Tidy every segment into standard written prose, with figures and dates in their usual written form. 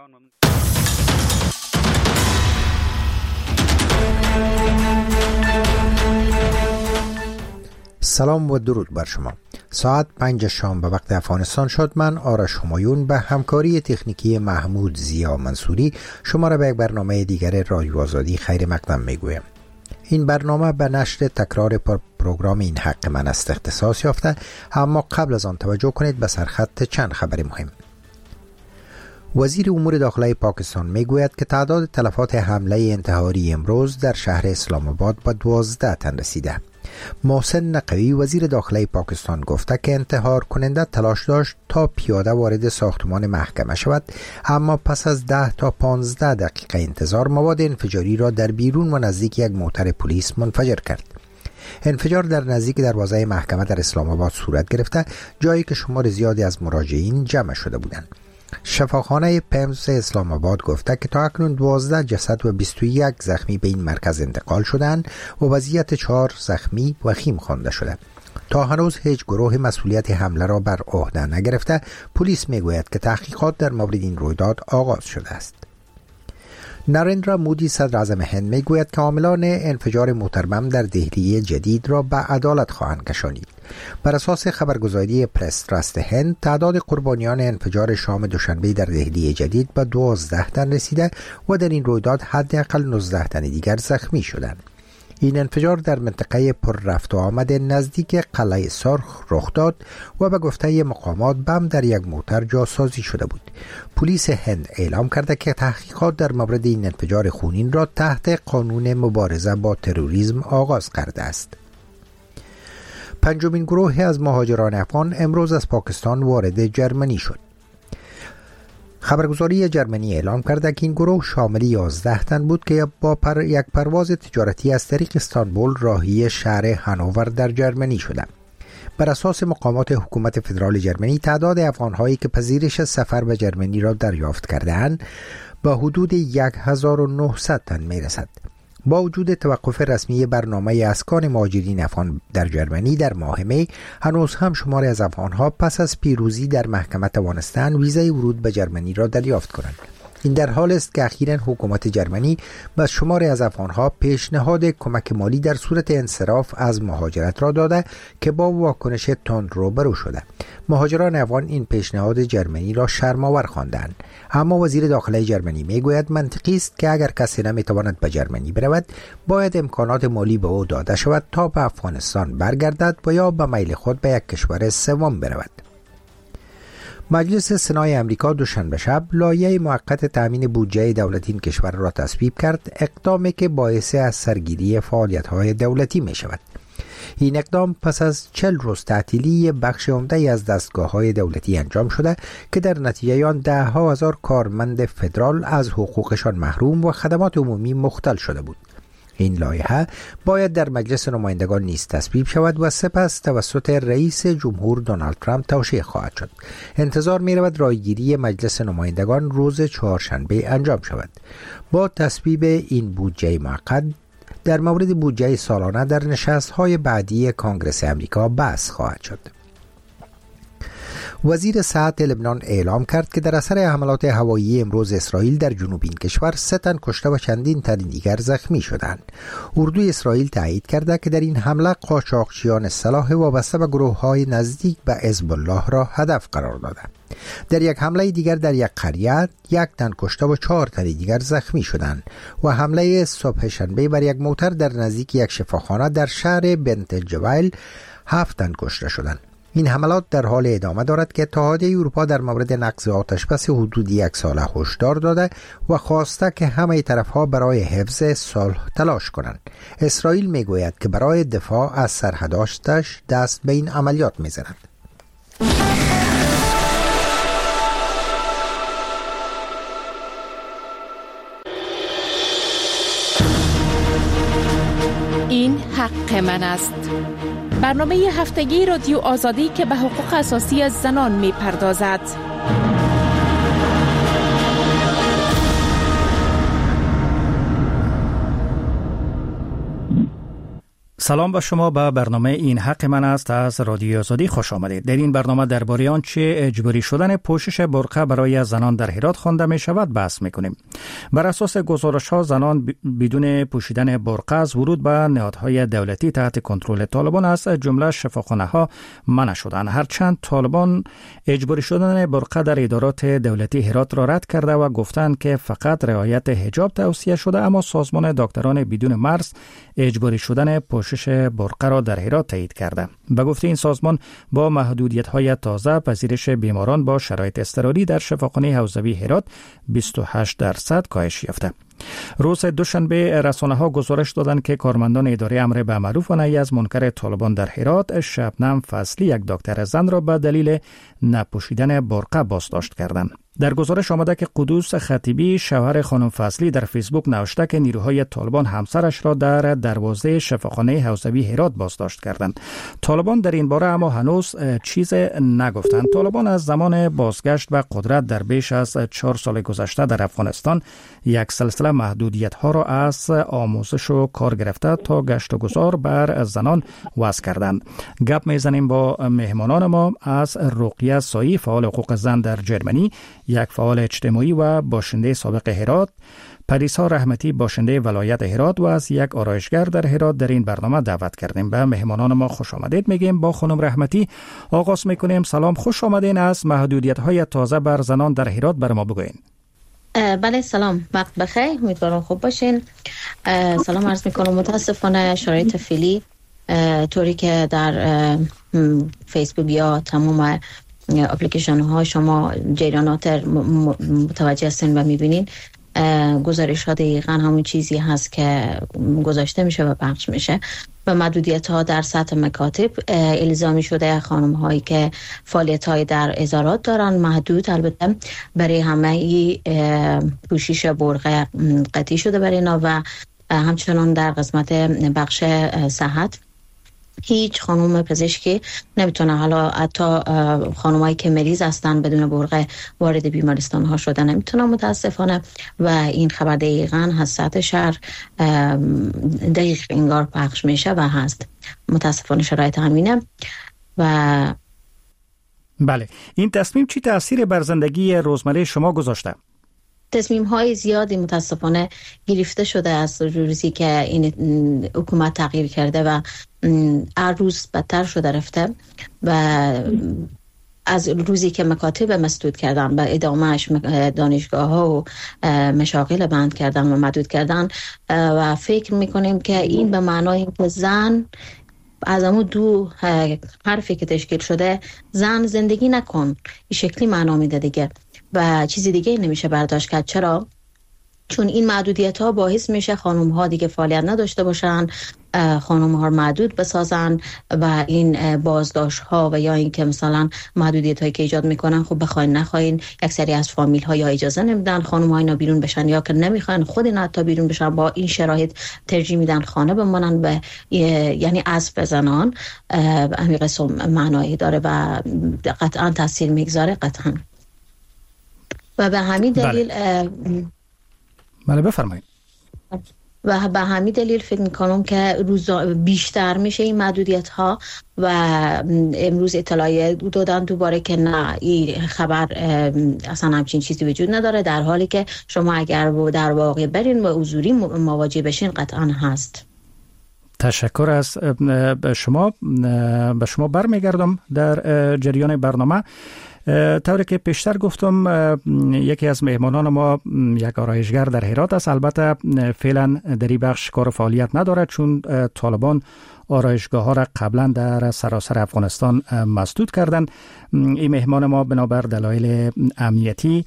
ایران. سلام و درود بر شما. ساعت 5 شام به وقت افغانستان شد. من آرش همایون به همکاری تکنیکی محمود زیا منصوری شما را به یک برنامه دیگر رادیو آزادی خیر مقدم میگویم. این برنامه به نشر تکرار پروگرام این حق من است اختصاص یافته، اما قبل از آن توجه کنید به سرخط چند خبر مهم. وزیر امور داخلی پاکستان میگوید که تعداد تلفات حمله انتحاری امروز در شهر اسلام آباد به 12 تن رسیده. محسن نقوی وزیر داخلی پاکستان گفته که انتحار کننده تلاش داشت تا پیاده وارد ساختمان محکمه شود، اما پس از 10 تا 15 دقیقه انتظار مواد انفجاری را در بیرون و نزدیک یک موتر پلیس منفجر کرد. انفجار در نزدیک دروازه محکمه در اسلام آباد صورت گرفته، جایی که شمار زیادی از مراجعین جمع شده بودند. شفاخانه پمز اسلام آباد گفته که تا اکنون 12 جسد و 21 زخمی به این مرکز انتقال شدند و وضعیت 4 زخمی وخیم خوانده شده. تا هنوز هیچ گروه مسئولیت حمله را بر عهده نگرفته. پلیس میگوید که تحقیقات در مورد این رویداد آغاز شده است. نریندرا مودی صدر اعظم هند میگوید که عاملان انفجار موتر بم در دهلی جدید را به عدالت خواهند کشانید. بر اساس خبرگزاری پرس تراست هند، تعداد قربانیان انفجار شام دوشنبه در دهلی جدید به 12 تن رسیده و در این رویداد حداقل 19 تن دیگر زخمی شدند. این انفجار در منطقه پر رفت و آمد نزدیک قلعه سرخ رخ داد و به گفته مقامات بم در یک موتر جاسازی شده بود. پلیس هند اعلام کرده که تحقیقات در مورد این انفجار خونین را تحت قانون مبارزه با تروریسم آغاز کرده است. پنجمین گروه از مهاجران افغان امروز از پاکستان وارد جرمنی شد. خبرگزاری جرمنی اعلام کرده که این گروه شامل 11 تن بود که با یک پرواز تجارتی از طریق استانبول راهی شهر هانوور در جرمنی شدند. بر اساس مقامات حکومت فدرال جرمنی، تعداد افغان‌هایی که پذیرش سفر به جرمنی را دریافت کرده‌اند به حدود 1900 تن می‌رسد. با وجود توقف رسمی برنامه اسکان مهاجرین افغان در جرمنی در ماه می، هنوز هم شماری از افغان‌ها پس از پیروزی در محکمه توانستند ویزای ورود به جرمنی را دریافت کنند. این در حال است که اخیراً حکومت جرمنی به شماری از افغان‌ها پیشنهاد کمک مالی در صورت انصراف از مهاجرت را داده که با واکنش تند روبرو شده. مهاجران افغان این پیشنهاد جرمنی را شرم‌آور خواندند، اما وزیر داخلی جرمنی میگوید منطقی است که اگر کسی نمیتواند به جرمنی برود، باید امکانات مالی به او داده شود تا به افغانستان برگردد و یا به میل خود به یک کشور سوم برود. مجلس سنای امریکا دوشنبه شب لایحه موقت تامین بودجه دولتی این کشور را تصویب کرد، اقدامی که باعث از سرگیری فعالیت‌های دولتی می شود. این اقدام پس از 40 روز تعطیلی بخش عمده از دستگاه‌های دولتی انجام شده که در نتیجه آن 10,000 کارمند فدرال از حقوقشان محروم و خدمات عمومی مختل شده بود. این لایحه باید در مجلس نمایندگان نیز تصویب شود و سپس توسط رئیس جمهور دونالد ترامپ توشیح خواهد شد. انتظار می رود رایگیری مجلس نمایندگان روز چهارشنبه انجام شود. با تصویب این بودجه موقت در مورد بودجه سالانه در نشست‌های بعدی کانگرس امریکا بحث خواهد شد. وزیر صحت لبنان اعلام کرد که در اثر حملات هوایی امروز اسرائیل در جنوب این کشور 3 تن کشته و چندین تن دیگر زخمی شدند. اردوی اسرائیل تایید کرده که در این حمله قاچاقچیان سلاح وابسته به گروه‌های نزدیک به حزب الله را هدف قرار دادند. در یک حمله دیگر در یک قریه 1 تن کشته و 4 تن دیگر زخمی شدند و حمله صبح شنبه بر یک موتر در نزدیک یک شفاخانه در شهر بنت جویل 7 تن کشته شدند. این حملات در حال ادامه دارد که اتحادیه اروپا در مورد نقض آتشبس حدود 1 ساله هشدار داده و خواسته که همه طرفها برای حفظ صلح تلاش کنند. اسرائیل میگوید که برای دفاع از سرحداتش دست به این عملیات میزند. این حق من است. برنامه هفتگی رادیو آزادی که به حقوق اساسی از زنان می پردازد. سلام به شما. به برنامه این حق من است از رادیو آزادی خوش آمدید. در این برنامه درباره آنچه اجباری شدن پوشش برقع برای زنان در هرات خوانده می شود بحث می کنیم. بر اساس گزارش ها زنان بدون پوشیدن برقع از ورود به نهادهای دولتی تحت کنترل طالبان از جمله شفاخانه ها منع شدند. هرچند طالبان اجباری شدن برقع در ادارات دولتی هرات را رد کرده و گفتند که فقط رعایت حجاب توصیه شده، اما سازمان دکتران بدون مرز اجباری شدن پوشش برقع را در هرات تایید کرده. به گفته این سازمان با محدودیت‌های تازه پذیرش بیماران با شرایط اضطراری در شفاخانه حوزوی هرات 28% کاهش یافته. روز دوشنبه رسانه‌ها گزارش دادند که کارمندان اداره امر به معروف و نهی از منکر طالبان در هرات شبنم فضلی، یک دکتر زن را به دلیل نپوشیدن برقع بازداشت کردند. در گزارش آمده که قدوس خطیبی شوهر خانم فضلی در فیسبوک نوشته که نیروهای طالبان همسرش را در دروازه شفاخانه حوزوی هرات بازداشت کردند. طالبان در این باره اما هنوز چیز نگفتند. طالبان از زمان بازگشت به قدرت در بیش از 4 سال گذشته در افغانستان یک سلسله محدودیت‌ها را از آموزش و کار گرفته تا گشت و گذار بر زنان وضع کردند. گپ می‌زنیم با مهمانان ما از رقیه سایی، فعال حقوق زن در جرمنی، یک فعال اجتماعی و باشنده سابق هرات، پریسا رحمتی، باشنده ولایت هرات و از یک آرایشگر در هرات در این برنامه دعوت کردیم. به مهمانان ما خوش آمدید میگیم. با خانم رحمتی آغاز میکنیم. سلام، خوش آمدین. از محدودیت‌های تازه بر زنان در هرات بر ما بگوین. بله، سلام، وقت بخیر، امیدوارم خوب باشین. سلام عرض میکنم. متاسفانه شرایط فعلی طوری که در فیسبوک یا تمام اپلیکیشن ها شما جریانات متوجه هستین و میبینین، گزارش ها دقیقا همون چیزی هست که گذاشته میشه و پخش میشه. و محدودیت ها در سطح مکاتب الزامی شده خانم هایی که فعالیت های در ازارات دارن محدود، البته برای همه پوشش برقع قطعی شده برای اینا. و همچنان در قسمت بخش صحت هیچ خانم پزشکی نمیتونه، حالا حتی خانمایی که مریض هستن بدون برقع وارد بیمارستان ها شده نمیتونه متاسفانه. و این خبر دقیقاً از سطح شهر دقیق انگار پخش میشه و هست. متاسفانه شرایط همینه. و بله، این تصمیم چی تأثیر بر زندگی روزمره شما گذاشته؟ تصمیم های زیادی متاسفانه گرفته شده از روزی که این حکومت تغییر کرده و هر روز بدتر شده رفته. و از روزی که مکاتب مسدود کردن به ادامهش دانشگاه ها و مشاغل بند کردن و محدود کردن، و فکر میکنیم که این به معنای که زن از همون دو حرفی که تشکیل شده، زن زندگی نکن، این شکلی معنا میده دیگه و چیزی دیگه نمیشه برداشت کرد. چرا؟ چون این محدودیت ها باعث میشه خانم ها دیگه فعالیت نداشته باشن، خانم ها محدود بسازن و این بازداشت ها و یا این که مثلا محدودیت هایی که ایجاد میکنن، خب بخواین نخواین یک سری از فامیل ها یا اجازه نمیدن خانم ها اینا بیرون بشن، یا که نمیخواین خود اینا حتی بیرون بشن، با این شرایط ترجیح میدن خانه بمانن و یعنی اسب بزنن. همین قسم معنایی داره و قطعا تاثیر میگذاره قطعا. و به همین دلیل بله بفرمایید. و به همین دلیل فکر میکنم که بیشتر میشه این محدودیت ها. و امروز اطلاعیه دادن دوباره که نه، این خبر اصلا همچین چیزی وجود نداره، در حالی که شما اگر در واقع برین و حضوری مواجه بشین قطعا هست. تشکر از شما. به شما برمیگردم در جریان برنامه. طوری که پیشتر گفتم، یکی از مهمانان ما یک آرایشگر در هرات است. البته فعلا در این بخش کار فعالیت نداره چون طالبان آرایشگاه ها را قبلا در سراسر افغانستان مسدود کردند. این مهمان ما بنابر دلایل امنیتی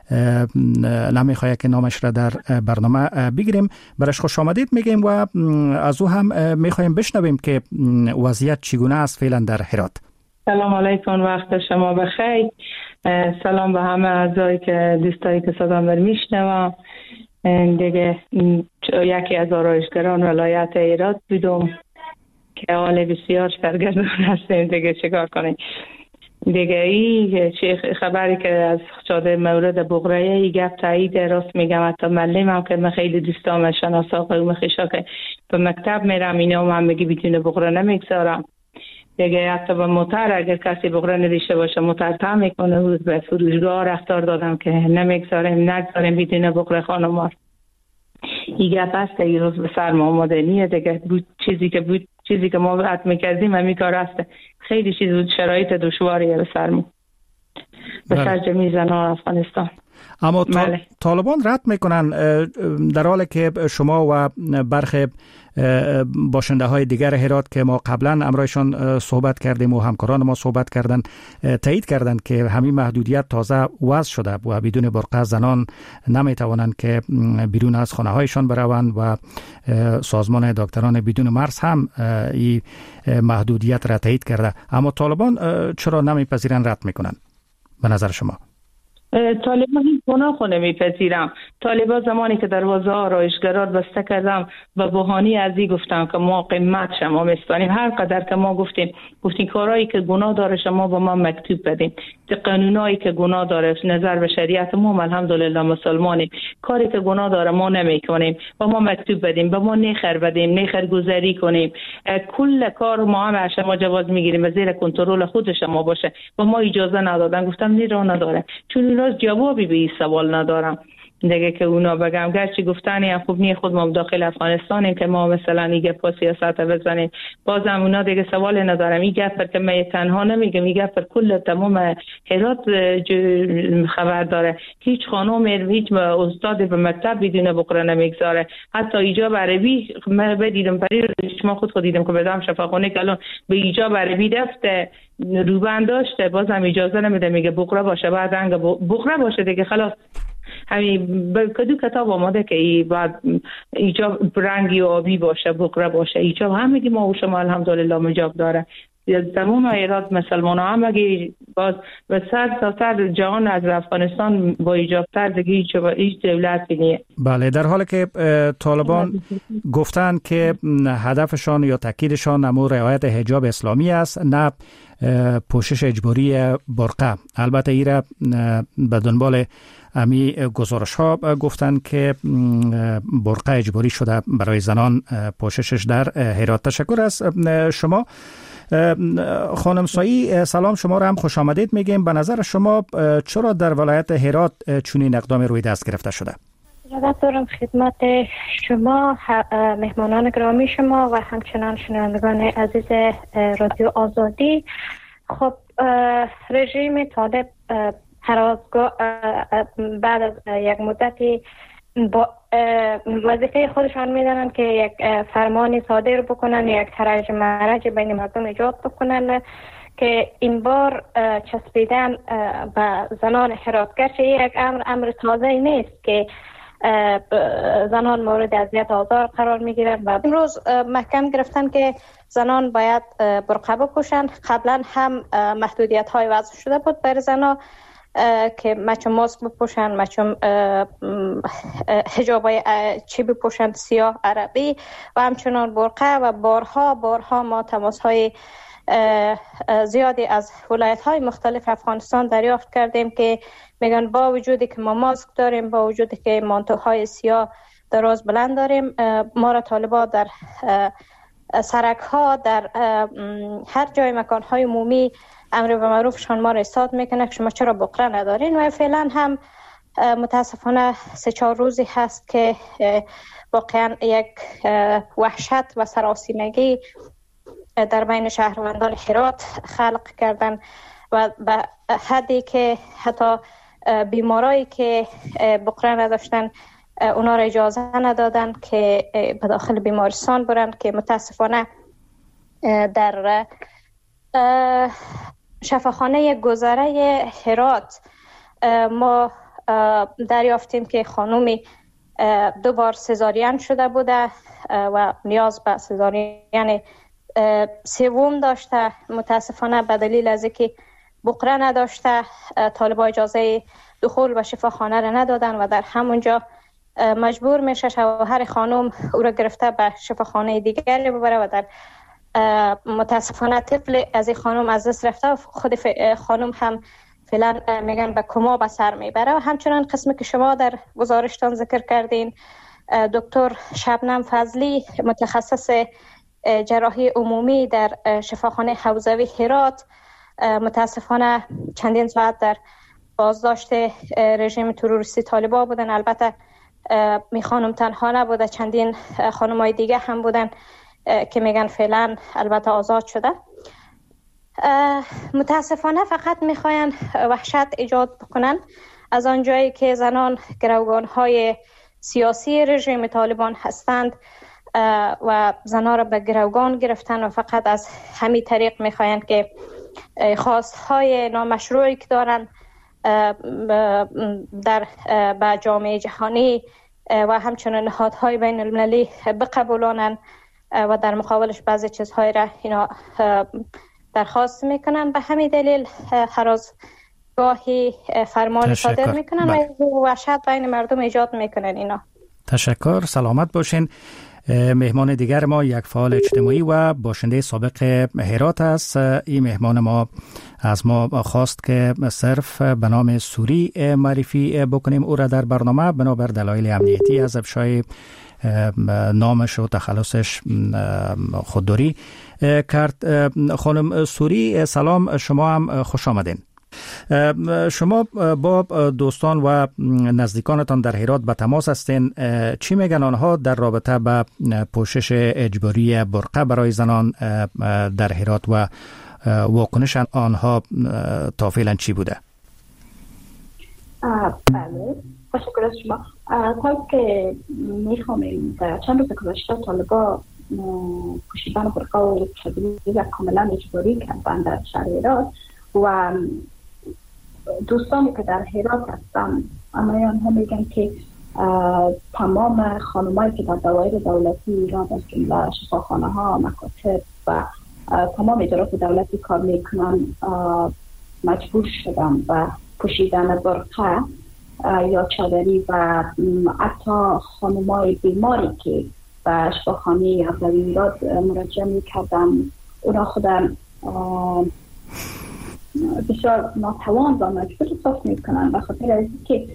نمیخواد که نامش را در برنامه بگیریم. برش خوش آمدید میگیم و از او هم میخوایم بشنویم که وضعیت چگونه است فعلا در هرات. سلام علیکم، وقت شما بخیر. سلام به همه اعضایی که دوستایی که صدام رو میشنوم. دیگه یکی از آرایشگران ولایت هرات بودم که حال بسیار سرگردان هستیم، دیگه چیکار کنیم. دیگه ای خبری که از شده مورد بغره ای گپ تایید راست میگم. حتی معلمم که من خیلی دوستام شناسا قوم خیشا که به مکتب میرم اینا و من میگی بدون بغره نمیگذارم. دیگه حتی به موتر اگر کسی بغره نداشته باشه موتر تعم میکنه و به فروشگاه رفتار دادم که نگذاریم بدون بغره خانم‌ها. این گپ است که روز به سر ما آماده نیه دیگه. چیزی که ما بعد میکردیم همین کار است. خیلی چیز بود، شرایط دشواریه به سر ما، به سر جمعی زنان افغانستان. اما طالبان رد میکنن در حالی که شما و برخی باشنده های دیگر هرات که ما قبلا امرایشان صحبت کردیم و همکاران ما صحبت کردن تایید کردند که همین محدودیت تازه وضع شده و بدون برقع زنان نمیتوانند که بیرون از خانه هایشان بروند و سازمان دکتران بدون مرز هم این محدودیت را تایید کرده. اما طالبان چرا نمیپذیرند رد میکنن به نظر شما؟ طالبان این گناه خو نمیپذیرم. طالبان زمانی که دروازه آرایشگرات بسته کردم و بهانه از این گفتم که ما قیمت شما میستانیم، هر قدر که ما گفتیم کارهایی که گناه داره شما با ما مکتوب بدین، قانونایی که گناه داره نظر به شریعت ما الحمدلله مسلمانیم، کاری که گناه داره ما نمیکنیم و ما مکتوب بدیم، با ما نخر بدیم، نخر گذاری کنیم، کل کار ما هم شما جواز میگیریم و زیر کنترل خود شما باشه و ما اجازه ندادن. گفتم نیرو نداره، چون راست جوابی به این سوال ندارم دیگه که اونا بگم. گرچه گفتنی خوب نیه، خود ما داخل افغانستانیم که ما مثلا این گپ سیاست بزنیم، بازم اونا دیگه سوال ندارم. این گپ که من تنها نمیگم، این گپ کل تمام هرات خبر داره. هیچ خانم هیچ استاد به مکتب بدون بغره نمیگذاره. حتی ایجاب عربی من بدیدم پری شما خود دیدم که بدم شفاخانه که الان به ایجاب عربی دفته روبند داشته، بازم اجازه نمیده، میگه بغره باشه، بعد انگه بغره باشه دیگه خلاص. همین کدو کتاب آماده که بعد ایجاب رنگی و آبی باشه، بغره باشه، ایجاب همگی ما و شما الحمدلله مجاب داره. تمام ایراد مسلمان ها همگی باز به سر جهان از افغانستان با ایجاب تر دیگه هیچ دولت نیه. بله، در حالی که طالبان گفتن که هدفشان یا تاکیدشان امور رعایت حجاب اسلامی است، نه پوشش اجباری برقع. البته ایره به دنبال امی گزارش ها گفتن که برقع اجباری شده برای زنان پوششش در هرات. تشکر از شما خانم سایی. سلام، شما را هم خوش آمدید میگیم. به نظر شما چرا در ولایت هرات چنین اقدام روی دست گرفته شده؟ سلام دارم خدمت شما، مهمانان گرامی شما و همچنان شنوندگان عزیز رادیو آزادی. خب رژیم طالب هر از بعد از یک مدتی با وظیفه خودشان میدانند که یک فرمانی صادر بکنن، یک هرج مرج بین مردم ایجاد بکنن که این بار چسبیدن به زنان هرات. گرچه یک امر تازه نیست که زنان مورد اذیت آزار قرار میگیرن و امروز محکم گرفتن که زنان باید برقع بپوشند. قبلا هم محدودیت های وضع شده بود بر زنان که مچم ماسک بپوشند، مچم حجاب چی بپوشند سیاه عربی و همچنان برقع. و بارها ما تماس های زیادی از ولایت های مختلف افغانستان دریافت کردیم که میگن با وجودی که ما ماسک داریم، با وجودی که مانتوهای سیاه دراز بلند داریم، ما را طالبان در سرک ها، در هر جای مکان های عمومی امر به معروفشان ما را استاد میکنه که شما چرا بغره ندارین. و فعلا هم متاسفانه 3-4 روزی هست که واقعا یک وحشت و سراسیمگی در بین شهروندان هرات خلق کردن و به حدی که حتی بیمارایی که بغره نداشتن اونا را اجازه ندادن که به داخل بیمارستان برن، که متاسفانه در شفاخانه گذره هرات ما دریافتیم که خانومی 2 بار سزارین شده بوده و نیاز به سزارین سوم داشته. متاسفانه به دلیل از اینکه بغره نداشته طالبان اجازه دخول به شفاخانه را ندادن و در همونجا مجبور میشه شوهر خانم او را گرفته به شفاخانه دیگری ببره و در متاسفانه طفل از این خانم از دست رفته و خود خانم هم فعلا میگن به کما به سر میبره. و همچنان قسمی که شما در گزارشتان ذکر کردین، دکتر شبنم فضلی متخصص جراحی عمومی در شفاخانه حوزوی هرات متاسفانه چندین ساعت در بازداشت رژیم تروریستی طالبان بودن. البته می خانم تنها نبوده، چندین خانمای دیگه هم بودن که میگن فعلا البته آزاد شده. متاسفانه فقط میخواین وحشت ایجاد بکنن از آنجایی که زنان گروگانهای سیاسی رژیم طالبان هستند و زنان را به گروگان گرفتن و فقط از همین طریق میخواین که خواستهای نامشروعی که دارن در جامعه جهانی و همچنین نهادهای بین المللی بقبولانن و در مقابلش بعضی چیزهای را اینا درخواست میکنن. به همین دلیل هر روز گاهی فرمان صادر میکنن و وحشت بین مردم ایجاد میکنن اینا. تشکر، سلامت باشین. مهمان دیگر ما یک فعال اجتماعی و باشنده سابق هرات است. این مهمان ما از ما خواست که صرف به نام سوری معرفی بکنیم او را در برنامه، بنابر دلایل امنیتی از افشای نامش و تخلصش خودداری کرد. خانم سوری سلام، شما هم خوش آمدین. شما با دوستان و نزدیکانتان در هرات به تماس هستین. چی میگن آنها در رابطه با پوشش اجباری برقع برای زنان در هرات و واکنش آنها تا فعلا چی بوده؟ بله، تشکر از شما. تا که میخوامیم در چند روز گذشته طالبان پوشیدن برقع و چادری کاملا اجباری کردن در شهر هرات و دوستانی که در هرات هستن اما آنها میگن که تمام خانمایی که در دوایر دولتی ایران از جمله شفاخانه ها، مکاتب و تمام ادارات دولتی کار میکنن مجبور شدن و پوشیدن برقع یا چادری و حتی خانمای بیماری که به شفاخانه حوزوی هرات مراجعه میکردن اونا خودم بسیار ناتوان و مجبور احساس میکنن به خاطر از که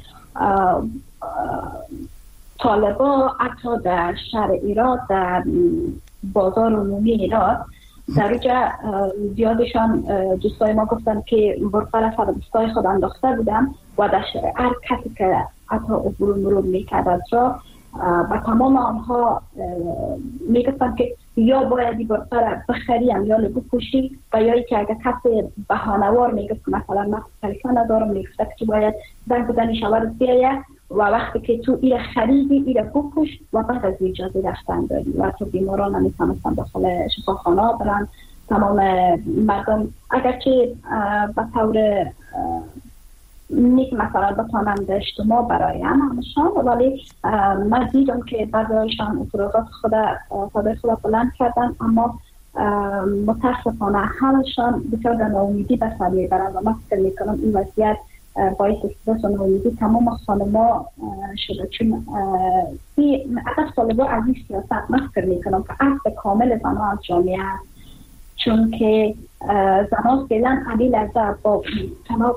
طالبا حتی در شهر ایرات در بازار عمومی ایرات در اونجا زیادشان دوستای ما گفتن که برقع را سر دستای خود انداخته بودن و در هر کسی که حتی عبور مرور میکرد از را و تمام آنها میگفتن که یا باید برقع را بخریم یا بپوشی و یا که اگر کسی بهانه‌وار میگفت مثلا من تلفن ندارم میگفت که باید زنگ بزنی شوهرت بیاید و وقتی که تو ایره خریدی ایره بپوش و بعد از اجازه رفتن داری و تو بیماران نمیتونستن داخل شفاخانه برن. تمام مردم اگرچه به طور نیک مثلا بتانند اجتماع برای همشان، ولی من دیدم که بعضیشان اعتراضات صدای خود بلند کردن اما متاسفانه همشان بسیار در ناامیدی به سر میبرند و من فکر میکنم این وضعیت باعث استرس و ناامیدی تمام خانم‌ها شده. چون اگر طالبان از این سیاست من فکر میکنم که اصل کامل زنان از جامعه است، چون که زنان فعلا قلیل از با تنها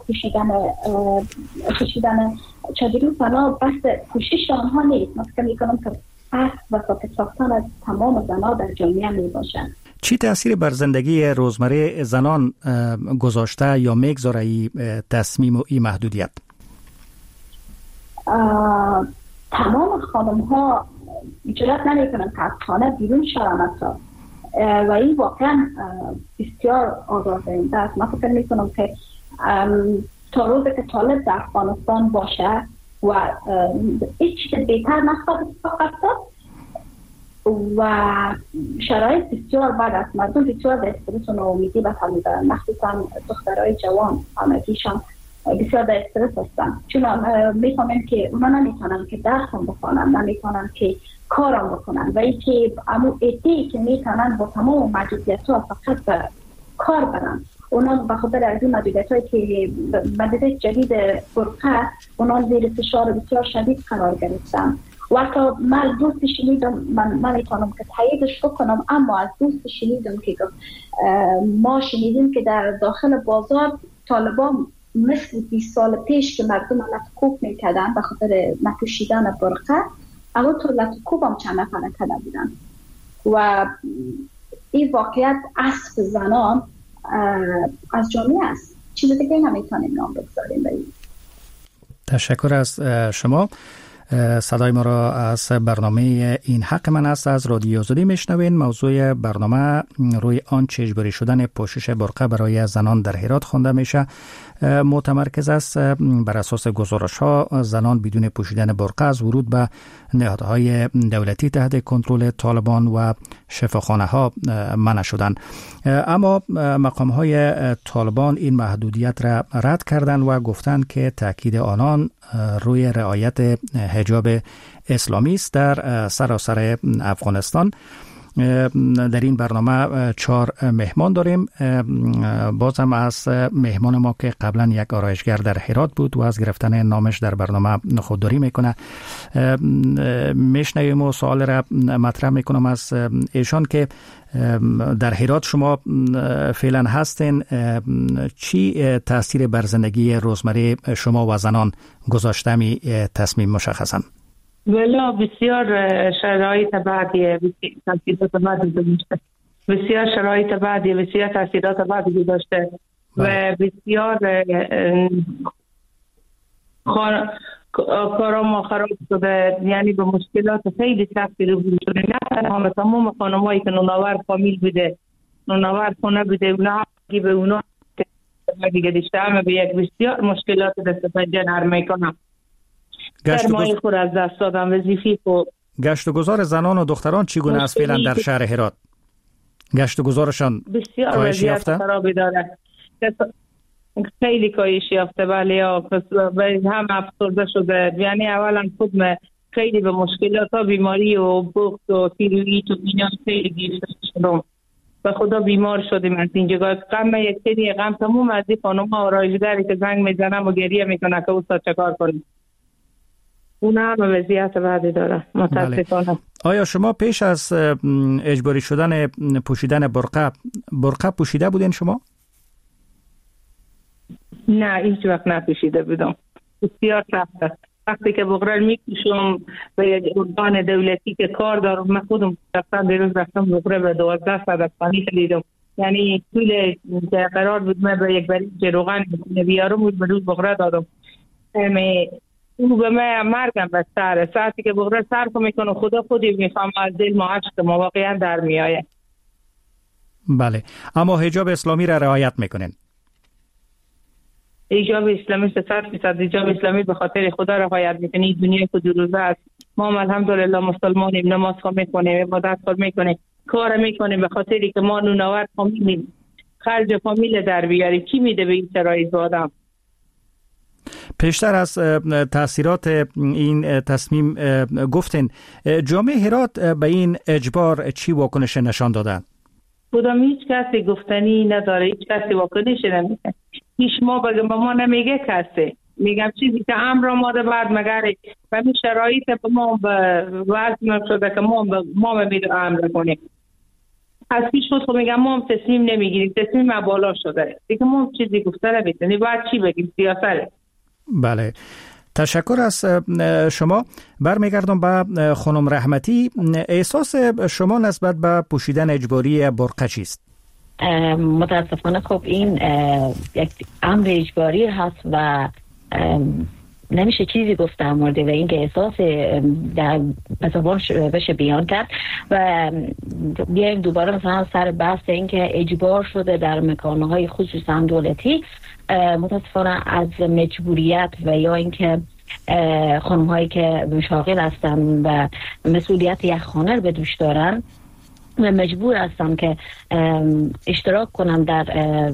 پوشیدن چادری تنها بس پوشش آنها نیست. من فکر میکنم که اصل و ساکت ساختن از تمام زنان در جامعه میباشند. چی تأثیر بر زندگی روزمره زنان گذاشته یا میگذاره این تصمیم و این محدودیت؟ تمام خانم ها جرأت نمیکنن که از خانه بیرون شوند و این واقعا بسیار آزاردهنده است. من فکر میکنم که تا روزی که طالب در افغانستان باشه و هیچ چیز بهتر نخواهد اتفاق و شرایط بسیار بد است. مردم بسیار در استرس و ناامیدی به سر میبرند، مخصوصا دخترای جوان همگیشان بسیار در استرس هستن، چون میفهمن که اونا نمیتونن که درس هم بخونن، نمیتونن که کارم بکنن و این که امو ایتی که میتونن با تمام محدودیت ها فقط به کار برن. اونا به خاطر از این محدودیت هایی که محدودیت جدید برقع اونا زیر فشار بسیار شدید قرار گرفتن وقتی من دوست شنیدم، من میتونم که تاییدش بکنم، اما از دوست شنیدم که ما شنیدیم که در داخل بازار طالبان مثل 20 سال پیش که مردم لطکوب میکردن به خاطر نپوشیدن برقه، اما تو لطکوب هم چند نفر کرده بودن و این واقعیت اسب زنان از جامعه است. چیز دیگه نمیتونیم نام بگذاریم به این. تشکر از شما. صدای ما را از برنامه این حق من است از رادیو آزادی میشنوین. موضوع برنامه روی آنچه اجباری شدن پوشش برقه برای زنان در هرات خوانده میشه متمرکز است. بر اساس گزارش ها زنان بدون پوشیدن برقه از ورود به نهادهای دولتی تحت کنترل طالبان و شفاخانه ها منع شدند، اما مقام های طالبان این محدودیت را رد کردند و گفتند که تاکید آنان روی رعایت حجاب اسلامی است در سراسر افغانستان. در این برنامه 4 مهمان داریم. بازم از مهمان ما که قبلا یک آرایشگر در هرات بود و از گرفتن نامش در برنامه خودداری میکنه میشنویم و سوال را مطرح میکنم از ایشان که در هرات شما فعلا هستین، چی تاثیر بر زندگی روزمره شما و زنان گذاشته می تصمیم مشخصا؟ ولی بسیار شرایط بعدی تاثیرات بعدی داشته، بسیار شرایط بعدی بسیار تاثیرات بعدی داشته و بسیار کارام ما خراب شده، یعنی به مشکلات خیلی سختی روبرو شده. نه تنها تمام خانمایی که نوناور فامیل بوده، نوناور خونه بوده، اونا که به اونا دیگه داشته، همه به یک بسیار مشکلات دست پنجه نرم میکنم. سرمایه خود از دست دادم، وظیفی خود. گشت و گذار زنان و دختران چگونه است فعلا در شهر هرات؟ گشت و گذارشان بسیار وضعیت خرابی داره، خیلی کاهش یافته. بله، هم افسرده شده. یعنی اولا خود خیلی به مشکلات ها، بیماری و بخت و تیرویت و اینا خیلی گرفته شدم و خدا بیمار شدیم از اینجا. غم یک سری غم تموم از این خانم ها آرایشگری که زنگ میزنم و گریه میکنه که اوستا چکار کنیم، اون هم وضعیت بعدی داره متاسفانه. آیا شما پیش از اجباری شدن پوشیدن برقه پوشیده بودین شما؟ نه، هیچ وقت نپوشیده بودم. بسیار سخته. وقتی که بغرل میکشم به یک ارگان دولتی که کار دارم، من خودم دیروز رفتم بغرل به 12 ساعت پانی خریدم. یعنی طول که قرار بود من به یک بریج روغن بیارم بود به روز بغرل دادم. او به من مرگم بستره. ساعتی که بغرل صرف میکنه خدا خودی میفهم از دل ما عشق ما واقعا در میآید. بله، اما حجاب اسلامی را رعایت میکنین؟ حجاب اسلامی 100% حجاب اسلامی به خاطر خدا رعایت میکنی. دنیا که 2 روزه است. ما الحمدلله مسلمانیم، نماز خو میکنیم، عبادت خو میکنیم، کار میکنیم به خاطری که ما نوناور فامیلیم، خرج فامیل در بیاریم. کی میده به این شرایط آدم؟ پیشتر از تاثیرات این تصمیم گفتین، جامعه هرات به این اجبار چی واکنش نشان دادن؟ خودم هیچ کسی گفتنی نداره، هیچ کسی واکنش نمیده. هیچ ما نمیگه کسی. میگم چیزی که امر آماده بعد مگره و این شرایط به ما وضع شده که ما میدو امر کنیم. از پیش خود میگم ما تصمیم نمیگیریم، تصمیم ما بالا شده دیگه. ما چیزی گفته نمیتونیم، باید چی بگیم؟ سیاست. بله، تشکر از شما. برمیگردم به خانم رحمتی. احساس شما نسبت به پوشیدن اجباری برقه چیست؟ متاسفانه خب این یک امر اجباری هست و نمیشه چیزی گفت در مورد و اینکه احساس در زبان بشه بیان کرد. و بیایم دوباره مثلا سر بحث اینکه اجبار شده در مکانهای خصوصا دولتی، متاسفانه از مجبوریت و یا اینکه خانم هایی که مشاغل هستن و مسئولیت یک خانه رو به دوش دارن و مجبور هستن که اشتراک کنن در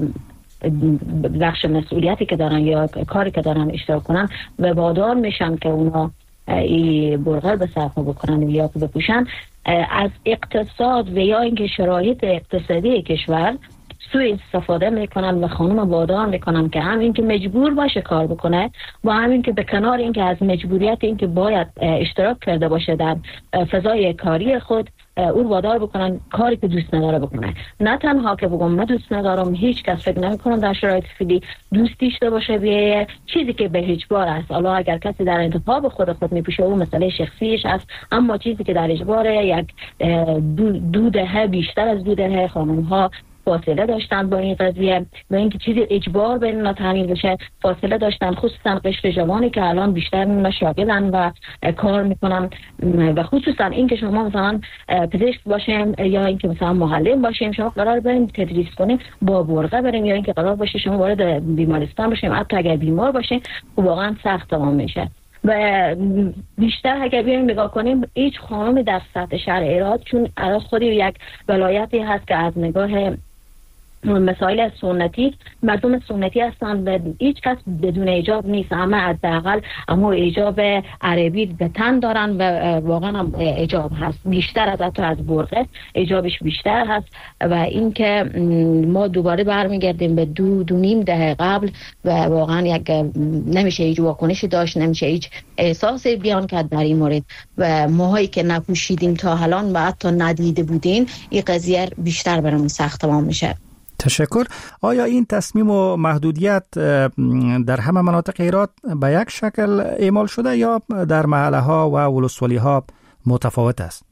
بخش مسئولیتی که دارن یا کاری که دارن اشتراک کنن و وادار میشن که اونا این برقه به صرفه بکنن یا بپوشن، از اقتصاد و یا اینکه شرایط اقتصادی کشور سوء استفاده میکنن و خانم وادار میکنن که همین که مجبور باشه کار بکنه و همین که به کنار اینکه از مجبوریت اینکه باید اشتراک کرده باشه در فضای کاری خود، او وادار بکنن کاری که دوست نداره بکنه. نه تنها که بگم من دوست ندارم، هیچ کس فکر نمیکنم در شرایط فعلی دوست داشته باشه به چیزی که به اجبار است. حالا اگر کسی در انتخاب خود میپوشه او مسئله شخصیش است، اما چیزی که در اجبار یک دو دهه بیشتر از 2 دهه خانم ها فاصله داشتن با این قضیه و اینکه چیزی اجبار به اینا تعمیل بشه فاصله داشتن، خصوصا قشر جوانی که الان بیشتر شاغلن و کار میکنن و خصوصا اینکه شما مثلا پزشک باشیم یا اینکه مثلا معلم باشیم، شما قرار بریم تدریس کنیم با برقه بریم یا اینکه قرار باشه شما وارد بیمارستان باشیم، حتی اگر بیمار باشیم واقعا سخت تمام میشه. و بیشتر اگر بیایم نگاه کنیم هیچ خانم در سطح شهر ایراد، چون خودی یک ولایتی هست که از نگاه مسائل سنتی مردم سنتی هستند و هیچ کس بدون حجاب نیست، اما حداقل اما حجاب عربی به تن دارن و واقعا هم حجاب هست بیشتر از حتی از برقه حجابش بیشتر هست. و اینکه ما دوباره برمیگردیم به 2.5 دهه قبل و واقعا یک نمیشه هیچ واکنشی داشت، نمیشه هیچ احساسی بیان کرد در این مورد و ماهایی که نپوشیدیم تا الان و حتی ندیده بودین این قضیه بیشتر برامون سخت تمام میشه. تشکر. آیا این تصمیم و محدودیت در همه مناطق ایران به یک شکل اعمال شده یا در محله ها و ولسوالی ها متفاوت است؟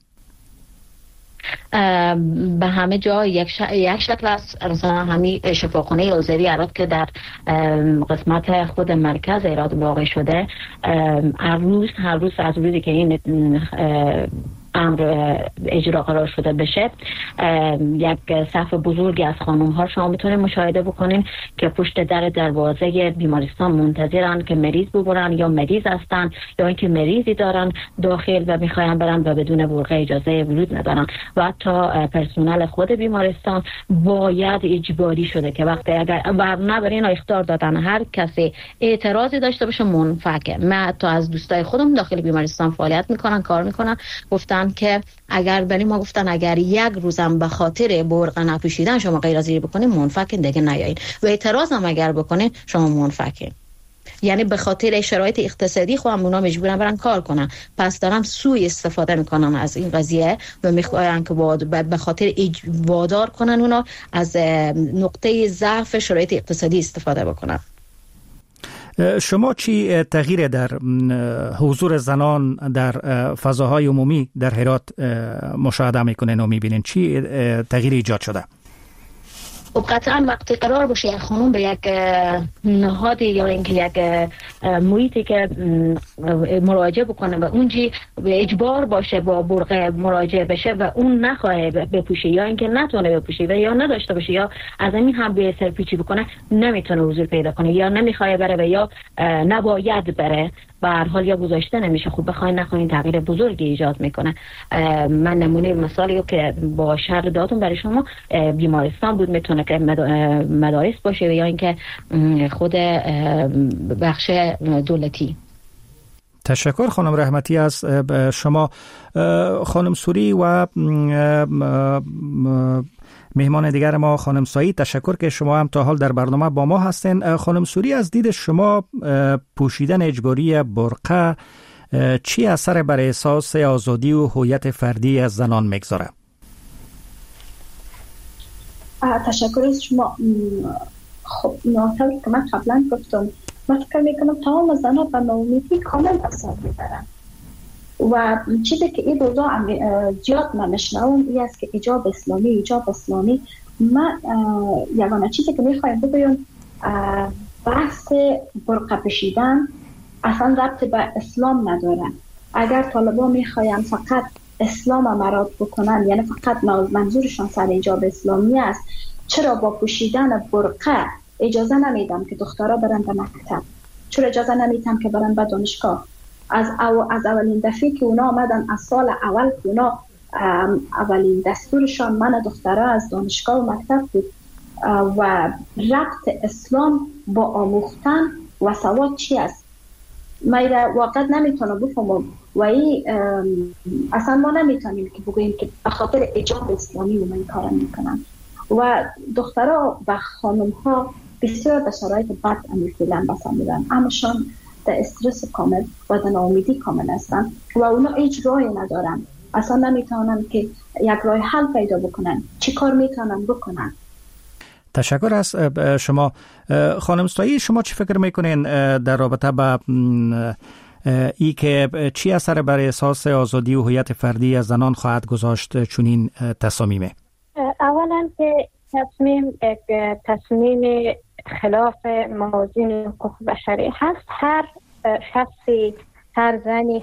به همه جا یک شکل است. مثلا همین شفاخانه الزری ایراد که در قسمت خود مرکز ایراد واقع شده، هر روز از روزی که این امر اجرا قرار شده بشه یک صف بزرگی از خانم ها شما میتونید مشاهده بکنین که پشت در دروازه بیمارستان منتظرن که مریض ببرن یا مریض هستن یا اینکه مریضی دارن داخل و میخواین برن و بدون برقه اجازه ورود ندارن. و حتی پرسنل خود بیمارستان باید اجباری شده که وقتی اگر ورنه بر اینا اخطار دادن هر کسی اعتراضی داشته باشه منفعه. من حتی از دوستای خودم داخل بیمارستان فعالیت میکنن کار میکنن گفتن که اگر برای ما گفتن اگر یک روزم به خاطر برقه نپوشیدن شما غیر از این بکنید منفعین دیگه نیایین و اعتراض هم اگر بکنید شما منفعین. یعنی به خاطر شرایط اقتصادی خودم اونا مجبورن برن کار کنن، پس دارن سوء استفاده میکنن از این قضیه و میخواین که به خاطر وادار کنن اونا از نقطه ضعف شرایط اقتصادی استفاده بکنن. شما چی تغییر در حضور زنان در فضاهای عمومی در هرات مشاهده میکنین و میبینین؟ چی تغییر ایجاد شده؟ و قطعا وقتی قرار باشه یک خانم به یک نهادی یا اینکه یک محیطی که مراجعه بکنه و اونجی به اجبار باشه با برقه مراجعه بشه و اون نخواه بپوشه یا اینکه نتونه بپوشه و یا نداشته باشه یا از این هم به سرپیچی بکنه نمیتونه حضور پیدا کنه یا نمیخواه بره و یا نباید بره و هر حال یا گذاشته نمیشه. خب بخواین نخواین تغییر بزرگی ایجاد میکنه. من نمونه مثالی که با شهر دادم برای شما بیمارستان بود، میتونه که مدارس باشه یا اینکه خود بخش دولتی. تشکر خانم رحمتی از شما. خانم سوری و مهمان دیگر ما خانم سعید، تشکر که شما هم تا حال در برنامه با ما هستین. خانم سوری، از دید شما پوشیدن اجباری برقه چی اثر بر احساس آزادی و هویت فردی از زنان میگذاره؟ تشکر از شما. خب ناطور که من قبلا گفتم من فکر میکنم تمام زنها به ناامیدی کامل اثر میبرن و چیزی که این روزا زیاد من میشنوم این است که حجاب اسلامی من یگانه چیزی که میخوایم بگویم بحث برقه پوشیدن اصلا ربط به اسلام نداره. اگر طالبا میخواین فقط اسلام مراد بکنن، یعنی فقط منظورشان سر حجاب اسلامی است، چرا با پوشیدن برقه اجازه نمیدم که دخترها برن به مکتب؟ چرا اجازه نمیدم که برن به دانشگاه؟ از اولین دفعه که اونا آمدن از سال اول که اونا اولین دستورشان من دخترها از دانشگاه و مکتب بود و ربط اسلام با آموختن و سواد چی است؟ من واقعا نمیتونم بفهمم و اصلا ما نمیتونیم که بگوییم که به خاطر حجاب اسلامی و من کار میکنم. و دخترها و خانم ها بسیار در شرایط بد فعلا بسر میرن، همشان در استرس کامل و در ناامیدی کامل هستن و اونا هیچ راهی ندارن، اصلا نمیتونن که یک راه حل پیدا بکنن. چی کار میتونن بکنن؟ تشکر از شما. خانم سایی، شما چی فکر میکنین در رابطه با ای که چی اثر بر احساس آزادی و هویت فردی از زنان خواهد گذاشت چنین تصامیمه؟ اولا که تصمیم خلاف موازین حقوق بشری هست. هر شخصی، هر زنی،